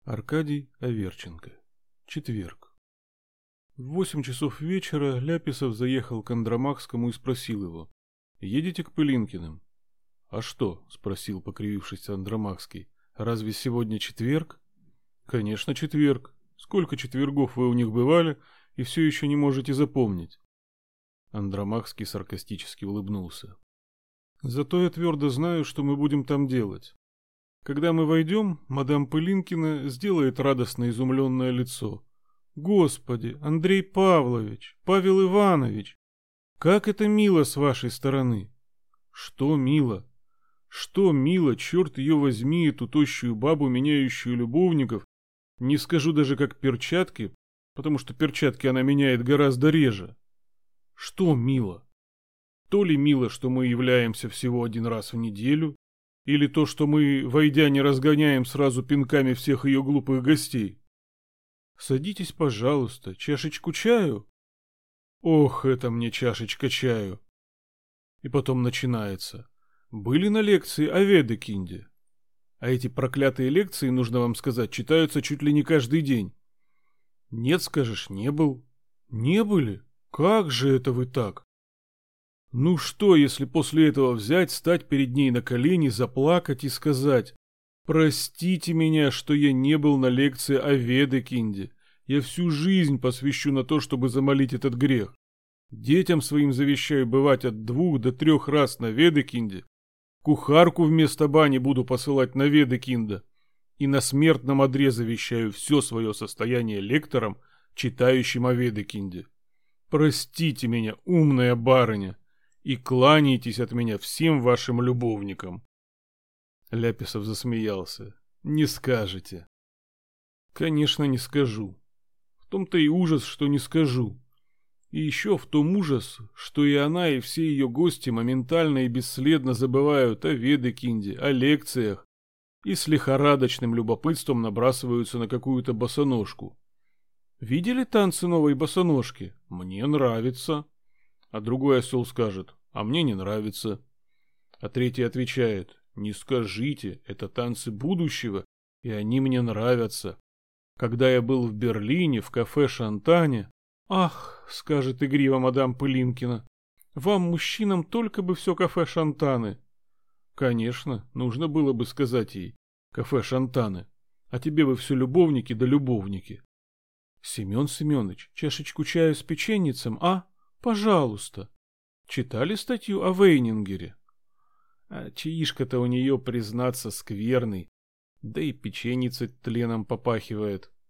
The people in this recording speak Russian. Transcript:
Аркадий Аверченко. Четверг. В 8 часов вечера Ляписов заехал к Андромахскому и спросил его: «Едете к Пылинкиным?» «А что?» — спросил, покривившись, Андромахский. «Разве сегодня четверг?» «Конечно, четверг. Сколько четвергов вы у них бывали и все еще не можете запомнить?» Андромахский саркастически улыбнулся. «Зато я твердо знаю, что мы будем там делать. Когда мы войдем, мадам Пылинкина сделает радостно изумленное лицо. «Господи, Андрей Павлович, Павел Иванович, как это мило с вашей стороны!» «Что мило? Что мило, черт ее возьми, эту тощую бабу, меняющую любовников, не скажу даже как перчатки, потому что перчатки она меняет гораздо реже. Что мило? То ли мило, что мы являемся всего один раз в неделю, или то, что мы, войдя, не разгоняем сразу пинками всех ее глупых гостей? Садитесь, пожалуйста, чашечку чаю?» «Ох, это мне чашечка чаю!» И потом начинается: «Были на лекции о Ведекинде?» А эти проклятые лекции, нужно вам сказать, читаются чуть ли не каждый день. «Нет, скажешь, не был». «Не были? Как же это вы так?» Ну что, если после этого взять, стать перед ней на колени, заплакать и сказать: «Простите меня, что я не был на лекции о Ведекинде. Я всю жизнь посвящу на то, чтобы замолить этот грех. Детям своим завещаю бывать от 2 до 3 раз на Ведекинде. Кухарку вместо бани буду посылать на Ведекинда. И на смертном одре завещаю все свое состояние лекторам, читающим о Ведекинде. Простите меня, умная барыня, и кланяйтесь от меня всем вашим любовникам». Ляписов засмеялся. «Не скажете». «Конечно, не скажу. В том-то и ужас, что не скажу. И еще в том ужас, что и она, и все ее гости моментально и бесследно забывают о Ведекинде, о лекциях и с лихорадочным любопытством набрасываются на какую-то босоножку. Видели танцы новой босоножки? Мне нравится». А другой осел скажет: «А мне не нравится». А третий отвечает: «Не скажите, это танцы будущего, и они мне нравятся. Когда я был в Берлине, в кафе «Шантане»...» «Ах, — скажет игриво мадам Пылинкина, — вам, мужчинам, только бы все кафе «Шантаны». Конечно, нужно было бы сказать ей: «Кафе «Шантаны», а тебе бы все любовники да любовники». «Семен Семенович, чашечку чаю с печеньицем, а? Пожалуйста». Читали статью о Вейнингере? А чаишка-то у нее, признаться, скверный. Да и печеница тленом попахивает.